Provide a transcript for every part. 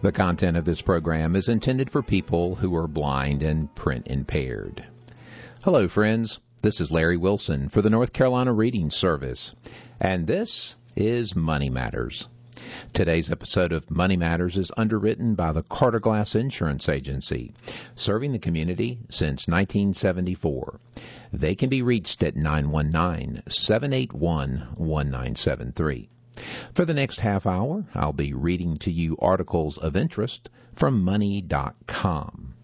The content of this program is intended for people who are blind and print impaired. Hello, friends. This is Larry Wilson for the North Carolina Reading Service, and this is Money Matters. Today's episode of Money Matters is underwritten by the Carter Glass Insurance Agency, serving the community since 1974. They can be reached at 919-781-1973. For the next half hour, I'll be reading to you articles of interest from Money.com.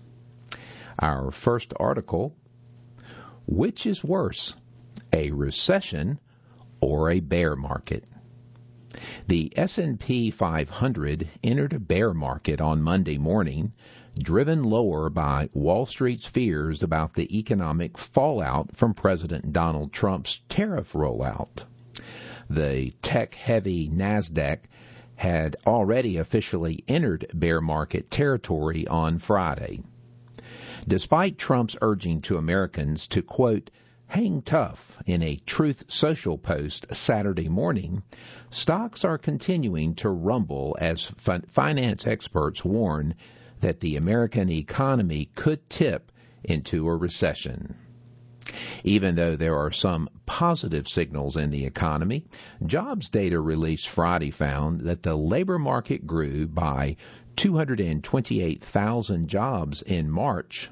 Our first article, which is worse, a recession or a bear market? The S&P 500 entered a bear market on Monday morning, driven lower by Wall Street's fears about the economic fallout from President Donald Trump's tariff rollout. The tech-heavy NASDAQ had already officially entered bear market territory on Friday. Despite Trump's urging to Americans to, quote, hang tough in a Truth Social post Saturday morning, stocks are continuing to rumble as finance experts warn that the American economy could tip into a recession. Even though there are some positive signals in the economy, jobs data released Friday found that the labor market grew by 228,000 jobs in March.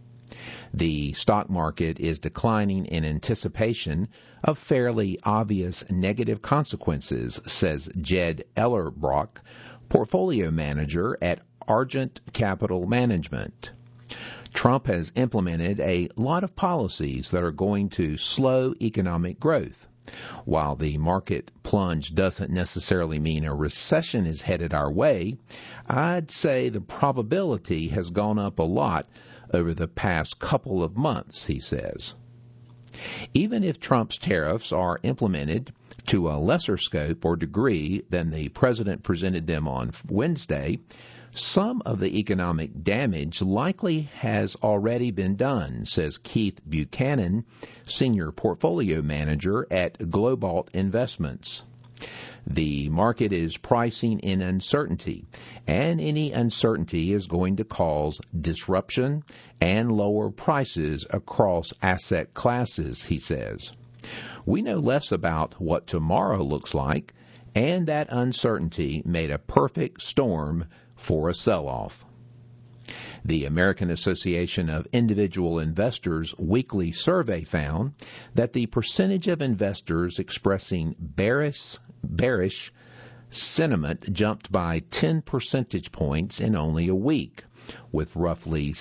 The stock market is declining in anticipation of fairly obvious negative consequences, says Jed Ellerbrock, portfolio manager at Argent Capital Management. Trump has implemented a lot of policies that are going to slow economic growth. While the market plunge doesn't necessarily mean a recession is headed our way, I'd say the probability has gone up a lot over the past couple of months, he says. Even if Trump's tariffs are implemented to a lesser scope or degree than the president presented them on Wednesday, some of the economic damage likely has already been done, says Keith Buchanan, senior portfolio manager at Globalt Investments. The market is pricing in uncertainty, and any uncertainty is going to cause disruption and lower prices across asset classes, he says. We know less about what tomorrow looks like, and that uncertainty made a perfect storm for a sell-off. The American Association of Individual Investors weekly survey found that the percentage of investors expressing bearish sentiment jumped by 10 percentage points in only a week, with roughly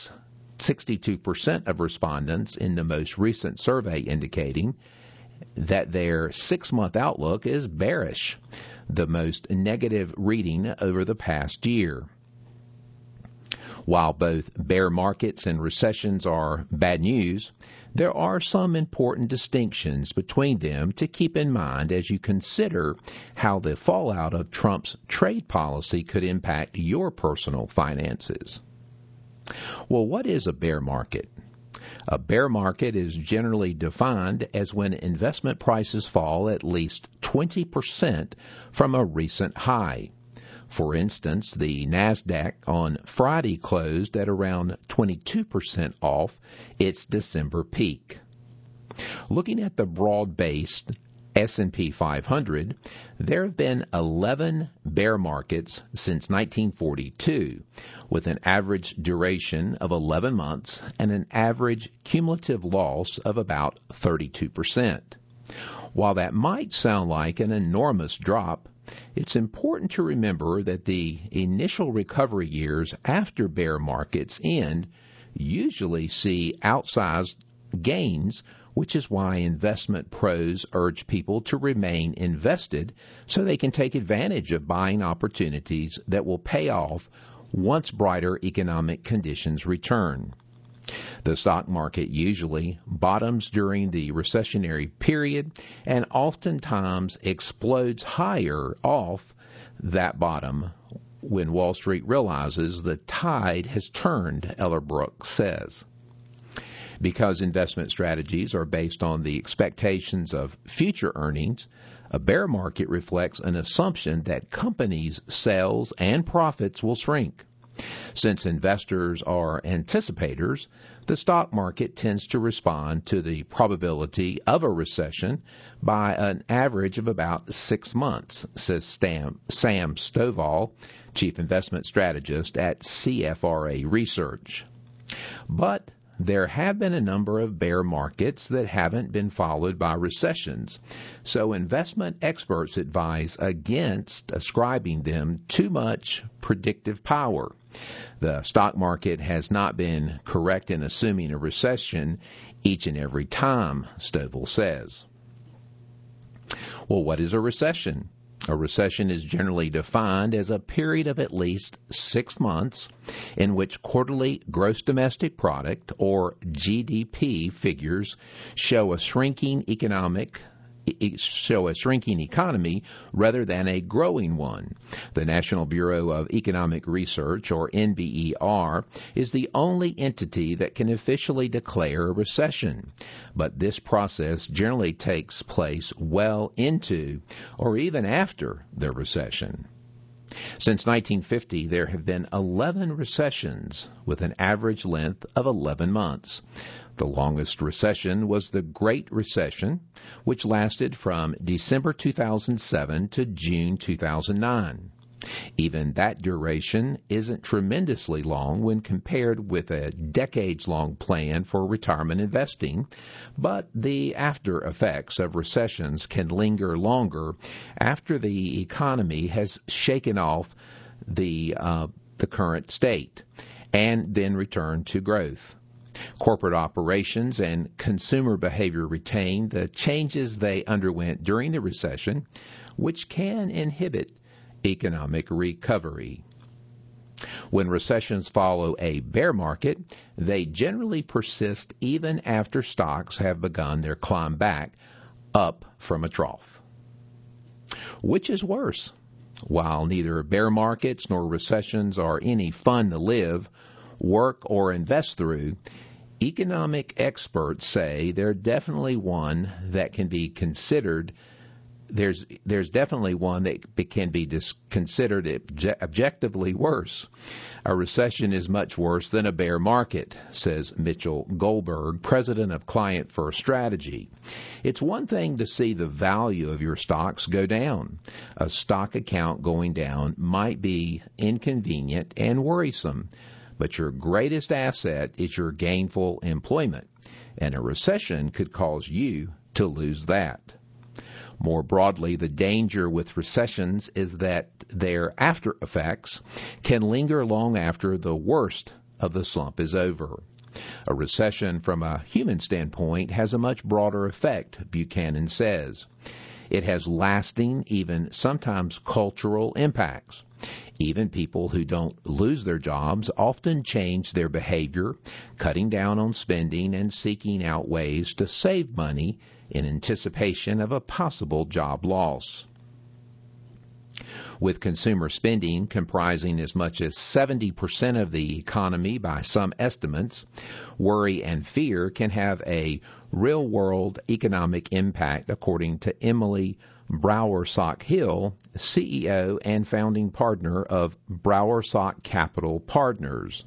62% of respondents in the most recent survey indicating that their 6-month outlook is bearish, the most negative reading over the past year. While both bear markets and recessions are bad news, there are some important distinctions between them to keep in mind as you consider how the fallout of Trump's trade policy could impact your personal finances. Well, what is a bear market? A bear market is generally defined as when investment prices fall at least 20% from a recent high. For instance, the NASDAQ on Friday closed at around 22% off its December peak. Looking at the broad-based S&P 500, there have been 11 bear markets since 1942, with an average duration of 11 months and an average cumulative loss of about 32%. While that might sound like an enormous drop, it's important to remember that the initial recovery years after bear markets end usually see outsized gains, which is why investment pros urge people to remain invested so they can take advantage of buying opportunities that will pay off once brighter economic conditions return. The stock market usually bottoms during the recessionary period and oftentimes explodes higher off that bottom when Wall Street realizes the tide has turned, Ellerbrook says. Because investment strategies are based on the expectations of future earnings, a bear market reflects an assumption that companies' sales and profits will shrink. Since investors are anticipators, the stock market tends to respond to the probability of a recession by an average of about 6 months, says Sam Stovall, chief investment strategist at CFRA Research. But there have been a number of bear markets that haven't been followed by recessions, so investment experts advise against ascribing them too much predictive power. The stock market has not been correct in assuming a recession each and every time, Stovall says. Well, what is a recession? A recession is generally defined as a period of at least 6 months in which quarterly gross domestic product, or GDP, figures show a shrinking economy rather than a growing one. The National Bureau of Economic Research, or NBER, is the only entity that can officially declare a recession, but this process generally takes place well into or even after the recession. Since 1950, there have been 11 recessions with an average length of 11 months. The longest recession was the Great Recession, which lasted from December 2007 to June 2009. Even that duration isn't tremendously long when compared with a decades-long plan for retirement investing, but the after effects of recessions can linger longer after the economy has shaken off the current state and then return to growth. Corporate operations and consumer behavior retain the changes they underwent during the recession, which can inhibit economic recovery. When recessions follow a bear market, they generally persist even after stocks have begun their climb back up from a trough. Which is worse? While neither bear markets nor recessions are any fun to live, work, or invest through, economic experts say there's definitely one that can be considered objectively worse. A recession is much worse than a bear market, says Mitchell Goldberg, president of Client First Strategy. It's one thing to see the value of your stocks go down. A stock account going down might be inconvenient and worrisome, but your greatest asset is your gainful employment, and a recession could cause you to lose that. More broadly, the danger with recessions is that their after effects can linger long after the worst of the slump is over. A recession from a human standpoint has a much broader effect, Buchanan says. It has lasting, even sometimes cultural impacts. Even people who don't lose their jobs often change their behavior, cutting down on spending and seeking out ways to save money in anticipation of a possible job loss. With consumer spending comprising as much as 70% of the economy by some estimates, worry and fear can have a real-world economic impact, according to Emily Brower-Sock-Hill, CEO and founding partner of Brower-Sock Capital Partners.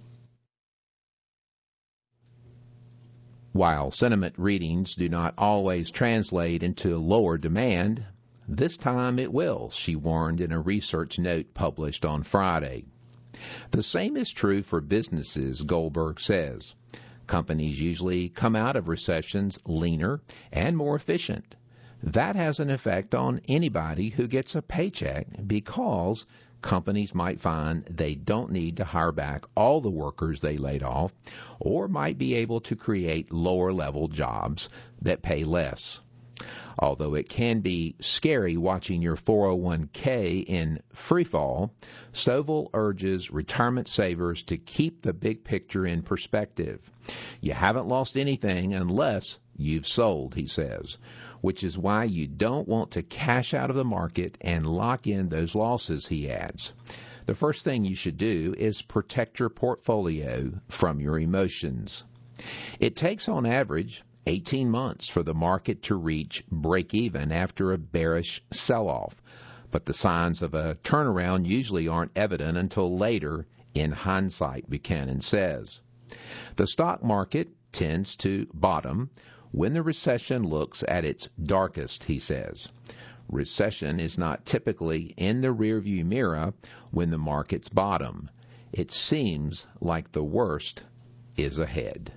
While sentiment readings do not always translate into lower demand, this time it will, she warned in a research note published on Friday. The same is true for businesses, Goldberg says. Companies usually come out of recessions leaner and more efficient. That has an effect on anybody who gets a paycheck because companies might find they don't need to hire back all the workers they laid off, or might be able to create lower-level jobs that pay less. Although it can be scary watching your 401k in freefall, Stovall urges retirement savers to keep the big picture in perspective. You haven't lost anything unless you've sold, he says, which is why you don't want to cash out of the market and lock in those losses, he adds. The first thing you should do is protect your portfolio from your emotions. It takes on average 18 months for the market to reach break-even after a bearish sell-off, but the signs of a turnaround usually aren't evident until later in hindsight, Buchanan says. The stock market tends to bottom when the recession looks at its darkest, he says. Recession is not typically in the rearview mirror when the markets bottom. It seems like the worst is ahead.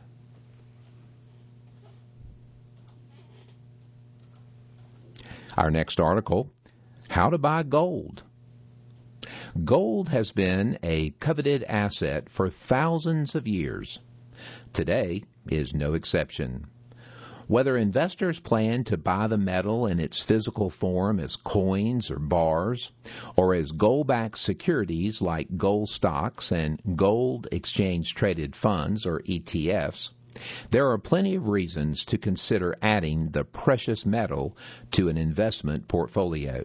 Our next article, How to Buy Gold. Gold has been a coveted asset for thousands of years. Today is no exception. Whether investors plan to buy the metal in its physical form as coins or bars, or as gold-backed securities like gold stocks and gold exchange-traded funds or ETFs, there are plenty of reasons to consider adding the precious metal to an investment portfolio.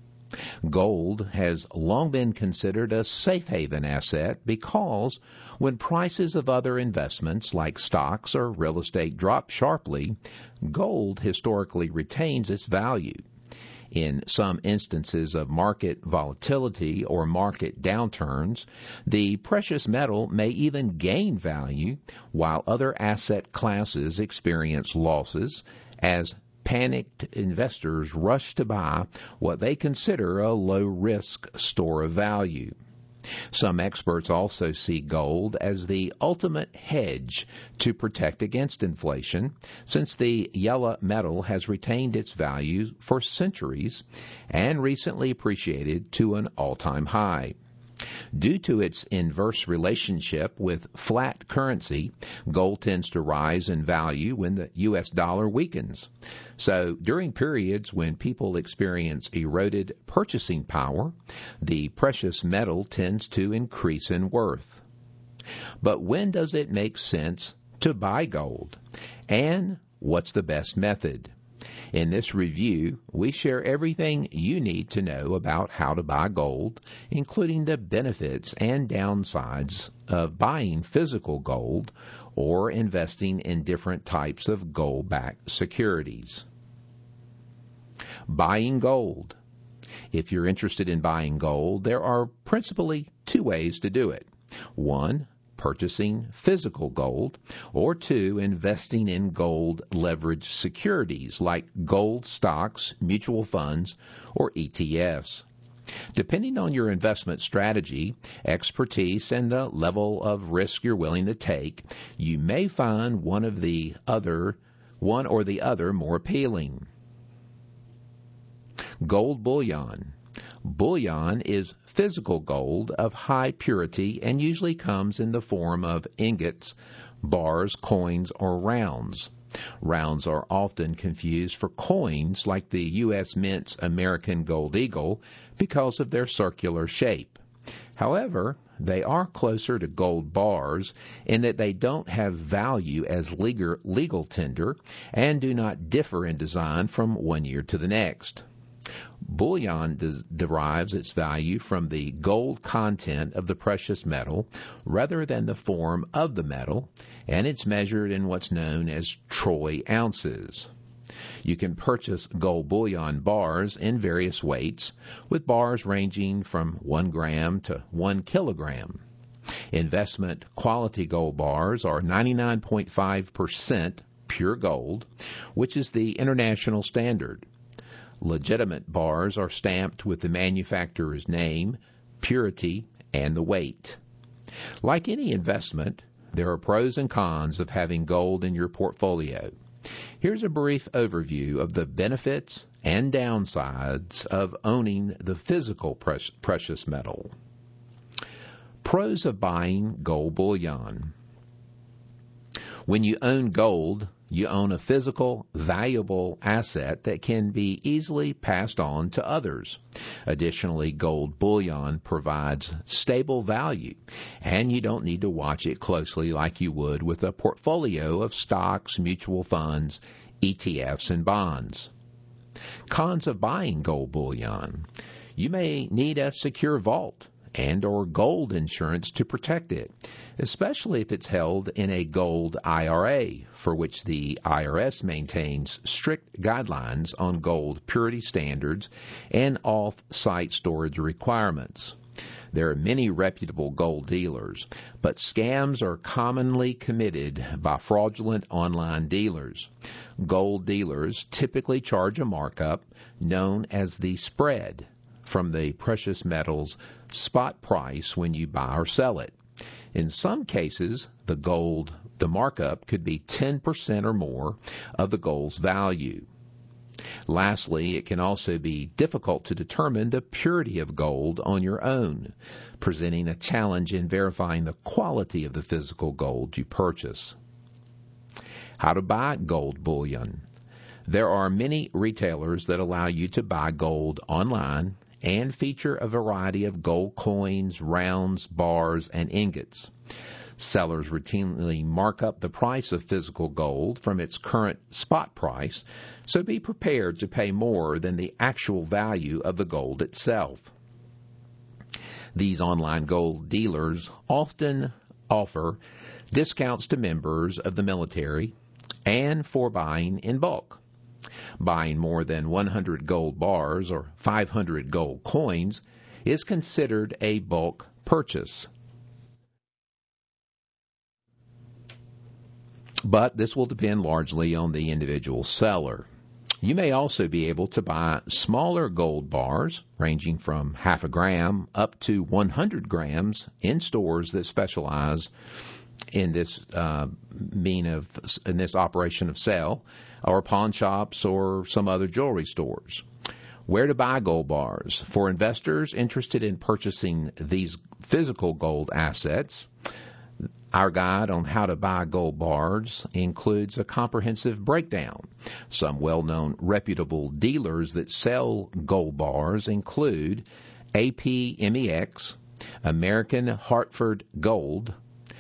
Gold has long been considered a safe haven asset because when prices of other investments like stocks or real estate drop sharply, gold historically retains its value. In some instances of market volatility or market downturns, the precious metal may even gain value while other asset classes experience losses as panicked investors rush to buy what they consider a low-risk store of value. Some experts also see gold as the ultimate hedge to protect against inflation, since the yellow metal has retained its value for centuries and recently appreciated to an all-time high. Due to its inverse relationship with flat currency, gold tends to rise in value when the U.S. dollar weakens. So during periods when people experience eroded purchasing power, the precious metal tends to increase in worth. But when does it make sense to buy gold? And what's the best method? In this review, we share everything you need to know about how to buy gold, including the benefits and downsides of buying physical gold or investing in different types of gold-backed securities. Buying gold. If you're interested in buying gold, there are principally two ways to do it. One, purchasing physical gold, or two, investing in gold leveraged securities like gold stocks, mutual funds, or ETFs. Depending on your investment strategy, expertise, and the level of risk you're willing to take, you may find one or the other more appealing. Gold bullion. Bullion is physical gold of high purity and usually comes in the form of ingots, bars, coins, or rounds. Rounds are often confused for coins like the U.S. Mint's American Gold Eagle because of their circular shape. However, they are closer to gold bars in that they don't have value as legal tender and do not differ in design from one year to the next. Bullion derives its value from the gold content of the precious metal rather than the form of the metal, and it's measured in what's known as troy ounces. You can purchase gold bullion bars in various weights, with bars ranging from 1 gram to 1 kilogram. Investment quality gold bars are 99.5% pure gold, which is the international standard. Legitimate bars are stamped with the manufacturer's name, purity, and the weight. Like any investment, there are pros and cons of having gold in your portfolio. Here's a brief overview of the benefits and downsides of owning the physical precious metal. Pros of buying gold bullion. When you own gold, you own a physical, valuable asset that can be easily passed on to others. Additionally, gold bullion provides stable value, and you don't need to watch it closely like you would with a portfolio of stocks, mutual funds, ETFs, and bonds. Cons of buying gold bullion. You may need a secure vault, and or gold insurance to protect it, especially if it's held in a gold IRA, for which the IRS maintains strict guidelines on gold purity standards and off-site storage requirements. There are many reputable gold dealers, but scams are commonly committed by fraudulent online dealers. Gold dealers typically charge a markup known as the spread from the precious metal's spot price when you buy or sell it. In some cases, the markup could be 10% or more of the gold's value. Lastly, it can also be difficult to determine the purity of gold on your own, presenting a challenge in verifying the quality of the physical gold you purchase. How to buy gold bullion. There are many retailers that allow you to buy gold online and feature a variety of gold coins, rounds, bars, and ingots. Sellers routinely mark up the price of physical gold from its current spot price, so be prepared to pay more than the actual value of the gold itself. These online gold dealers often offer discounts to members of the military and for buying in bulk. Buying more than 100 gold bars or 500 gold coins is considered a bulk purchase. But this will depend largely on the individual seller. You may also be able to buy smaller gold bars ranging from half a gram up to 100 grams in stores that specialize in this operation of sale, or pawn shops or some other jewelry stores. Where to buy gold bars? For investors interested in purchasing these physical gold assets, our guide on how to buy gold bars includes a comprehensive breakdown. Some well-known reputable dealers that sell gold bars include APMEX, American Hartford Gold,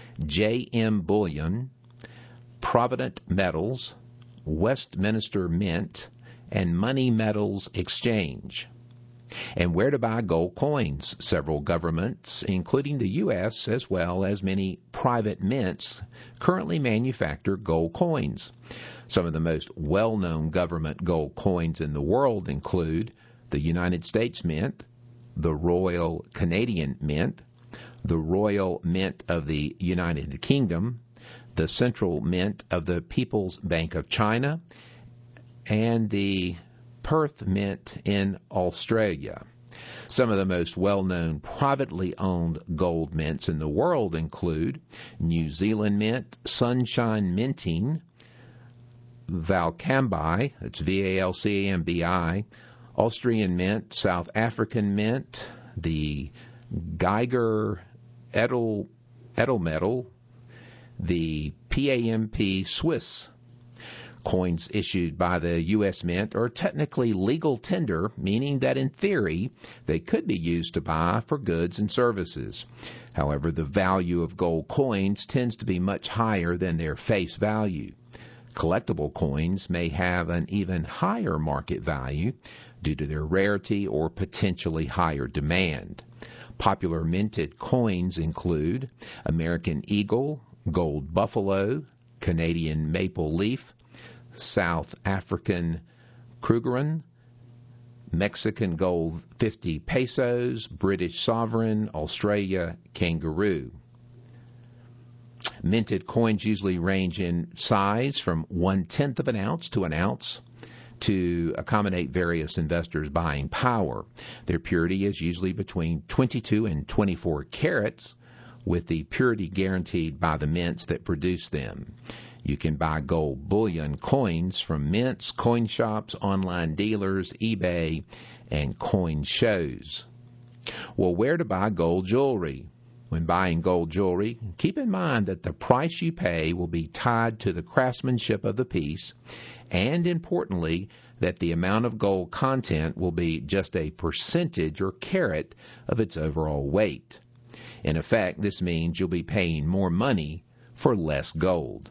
JM Bullion, Provident Metals, Westminster Mint, and Money Metals Exchange. And where to buy gold coins. Several governments, including the U.S., as well as many private mints, currently manufacture gold coins. Some of the most well-known government gold coins in the world include the United States Mint, the Royal Canadian Mint, the Royal Mint of the United Kingdom, the Central Mint of the People's Bank of China, and the Perth Mint in Australia. Some of the most well-known privately owned gold mints in the world include New Zealand Mint, Sunshine Minting, Valcambi, that's Valcambi, Austrian Mint, South African Mint, the Geiger Edelmetall, the PAMP Swiss. Coins issued by the U.S. Mint are technically legal tender, meaning that in theory they could be used to buy for goods and services. However, the value of gold coins tends to be much higher than their face value. Collectible coins may have an even higher market value due to their rarity or potentially higher demand. Popular minted coins include American Eagle, Gold Buffalo, Canadian Maple Leaf, South African Krugerrand, Mexican Gold 50 pesos, British Sovereign, Australia Kangaroo. Minted coins usually range in size from 1/10 of an ounce to an ounce to accommodate various investors' buying power. Their purity is usually between 22 and 24 carats, with the purity guaranteed by the mints that produce them. You can buy gold bullion coins from mints, coin shops, online dealers, eBay, and coin shows. Well, where to buy gold jewelry? When buying gold jewelry, keep in mind that the price you pay will be tied to the craftsmanship of the piece, and importantly, that the amount of gold content will be just a percentage or carat of its overall weight. In effect, this means you'll be paying more money for less gold.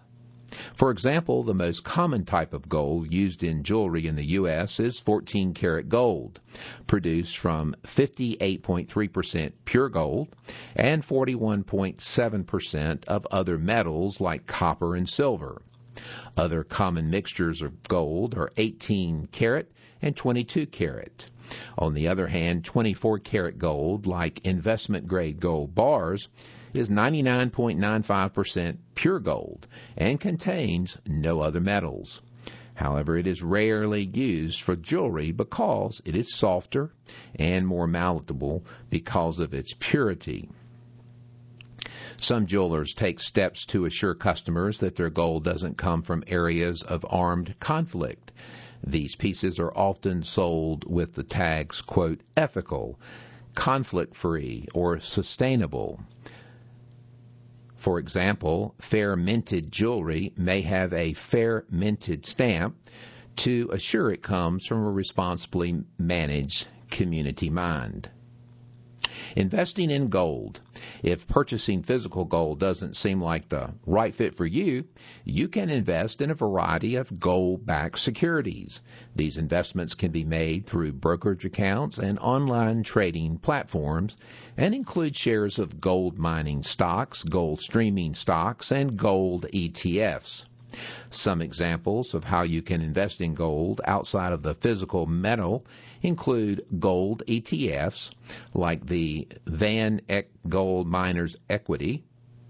For example, the most common type of gold used in jewelry in the U.S. is 14-karat gold, produced from 58.3% pure gold and 41.7% of other metals like copper and silver. Other common mixtures of gold are 18-karat and 22-karat. On the other hand, 24-karat gold, like investment-grade gold bars, is 99.95% pure gold and contains no other metals. However, it is rarely used for jewelry because it is softer and more malleable because of its purity. Some jewelers take steps to assure customers that their gold doesn't come from areas of armed conflict. These pieces are often sold with the tags, quote, ethical, conflict-free, or sustainable. For example, fair minted jewelry may have a fair minted stamp to assure it comes from a responsibly managed community mind. Investing in gold. If purchasing physical gold doesn't seem like the right fit for you, you can invest in a variety of gold-backed securities. These investments can be made through brokerage accounts and online trading platforms and include shares of gold mining stocks, gold streaming stocks, and gold ETFs. Some examples of how you can invest in gold outside of the physical metal include gold ETFs like the Van Eck Gold Miners Equity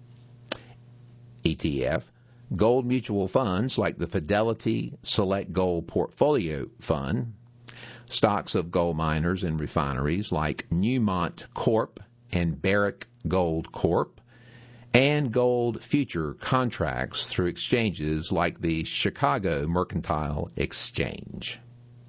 ETF, gold mutual funds like the Fidelity Select Gold Portfolio Fund, stocks of gold miners and refineries like Newmont Corp and Barrick Gold Corp, and gold future contracts through exchanges like the Chicago Mercantile Exchange.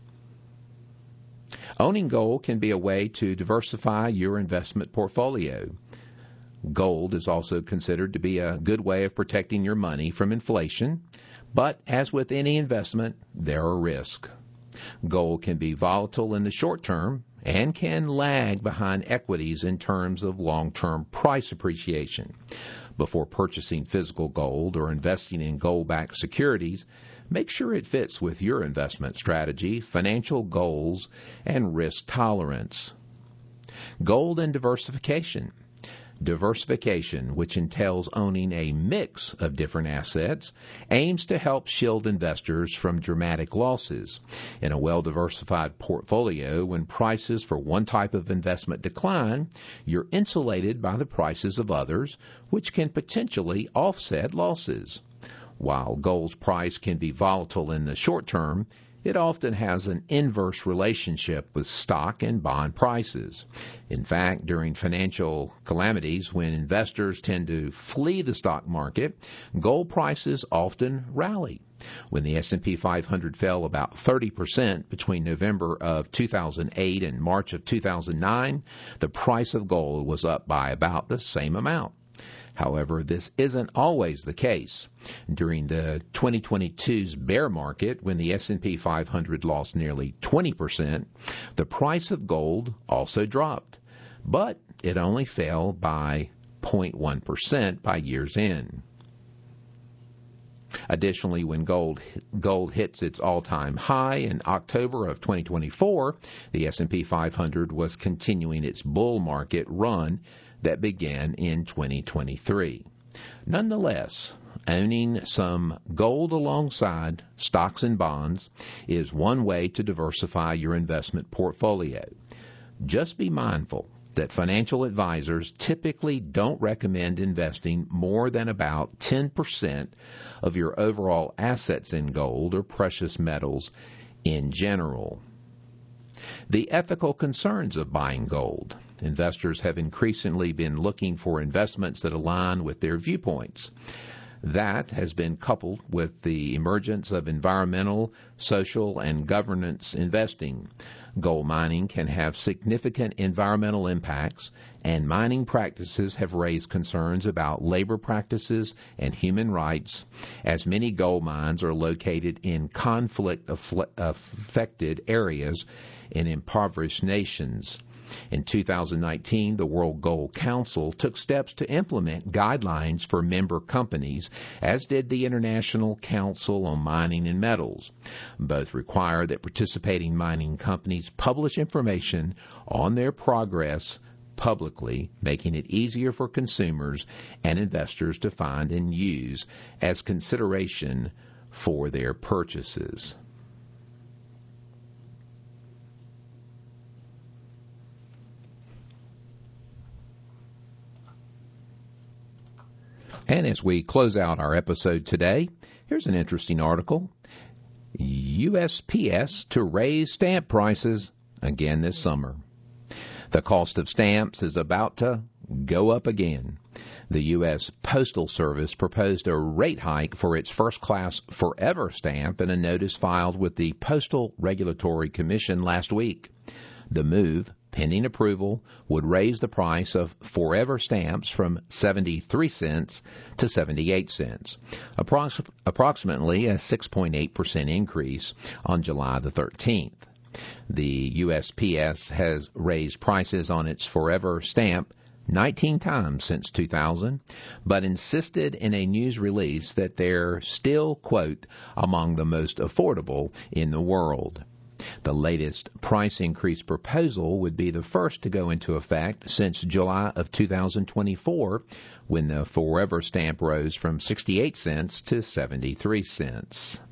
Owning gold can be a way to diversify your investment portfolio. Gold is also considered to be a good way of protecting your money from inflation, but as with any investment, there are risks. Gold can be volatile in the short term and can lag behind equities in terms of long-term price appreciation. Before purchasing physical gold or investing in gold-backed securities, make sure it fits with your investment strategy, financial goals, and risk tolerance. Gold and diversification. Diversification, which entails owning a mix of different assets, aims to help shield investors from dramatic losses. In a well-diversified portfolio, when prices for one type of investment decline, you're insulated by the prices of others, which can potentially offset losses. While gold's price can be volatile in the short term, it often has an inverse relationship with stock and bond prices. In fact, during financial calamities, when investors tend to flee the stock market, gold prices often rally. When the S&P 500 fell about 30% between November of 2008 and March of 2009, the price of gold was up by about the same amount. However, this isn't always the case. During the 2022's bear market, when the S&P 500 lost nearly 20%, the price of gold also dropped, but it only fell by 0.1% by year's end. Additionally, when gold hits its all-time high in October of 2024, the S&P 500 was continuing its bull market run that began in 2023. Nonetheless, owning some gold alongside stocks and bonds is one way to diversify your investment portfolio. Just be mindful that financial advisors typically don't recommend investing more than about 10% of your overall assets in gold or precious metals in general. The ethical concerns of buying gold. Investors have increasingly been looking for investments that align with their viewpoints. That has been coupled with the emergence of environmental, social, and governance investing. Gold mining can have significant environmental impacts, and mining practices have raised concerns about labor practices and human rights, as many gold mines are located in conflict-affected areas in impoverished nations. In 2019, the World Gold Council took steps to implement guidelines for member companies, as did the International Council on Mining and Metals. Both require that participating mining companies publish information on their progress publicly, making it easier for consumers and investors to find and use as consideration for their purchases. And as we close out our episode today, here's an interesting article. USPS to raise stamp prices again this summer. The cost of stamps is about to go up again. The U.S. Postal Service proposed a rate hike for its first-class Forever stamp in a notice filed with the Postal Regulatory Commission last week. The move, pending approval, would raise the price of Forever stamps from 73 cents to 78 cents, approximately a 6.8% increase on July the 13th. The USPS has raised prices on its Forever stamp 19 times since 2000, but insisted in a news release that they're still, quote, among the most affordable in the world. The latest price increase proposal would be the first to go into effect since July of 2024, when the Forever stamp rose from 68 cents to 73 cents.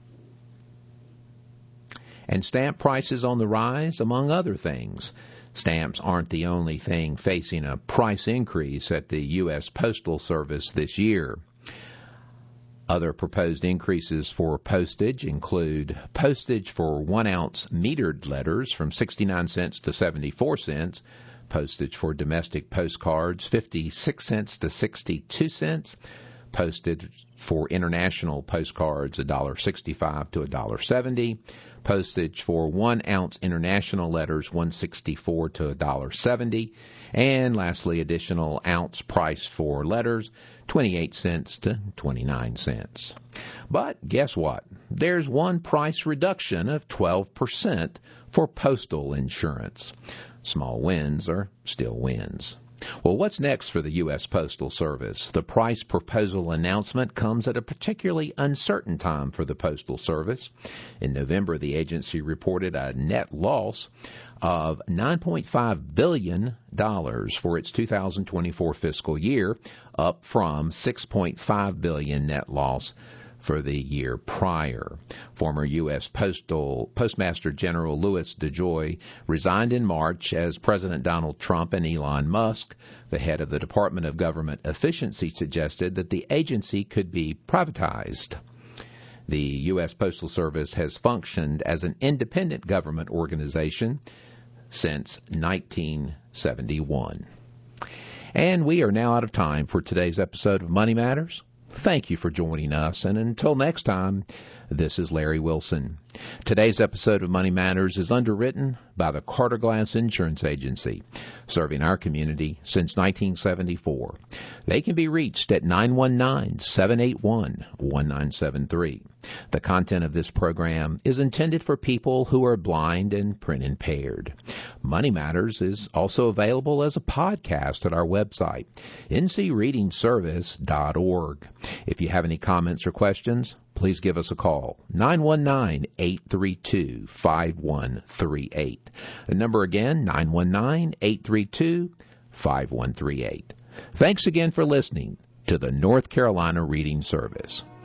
And stamp prices on the rise, among other things. Stamps aren't the only thing facing a price increase at the U.S. Postal Service this year. Other proposed increases for postage include postage for 1-ounce metered letters from 69 cents to 74 cents, postage for domestic postcards 56 cents to 62 cents, postage for international postcards $1.65 to $1.70, postage for 1-ounce international letters $1.64 to $1.70, and lastly, additional ounce price for letters 28 cents to 29 cents. But guess what? There's one price reduction of 12% for postal insurance. Small wins are still wins. Well, what's next for the U.S. Postal Service? The price proposal announcement comes at a particularly uncertain time for the Postal Service. In November, the agency reported a net loss of $9.5 billion for its 2024 fiscal year, up from $6.5 billion net loss for the year prior. Former U.S. Postmaster General Louis DeJoy resigned in March as President Donald Trump and Elon Musk, the head of the Department of Government Efficiency, suggested that the agency could be privatized. The U.S. Postal Service has functioned as an independent government organization since 1971. And we are now out of time for today's episode of Money Matters. Thank you for joining us, and until next time, this is Larry Wilson. Today's episode of Money Matters is underwritten by the Carter Glass Insurance Agency, serving our community since 1974. They can be reached at 919-781-1973. The content of this program is intended for people who are blind and print impaired. Money Matters is also available as a podcast at our website, ncreadingservice.org. If you have any comments or questions, please give us a call, 919-832-5138. The number again, 919-832-5138. Thanks again for listening to the North Carolina Reading Service.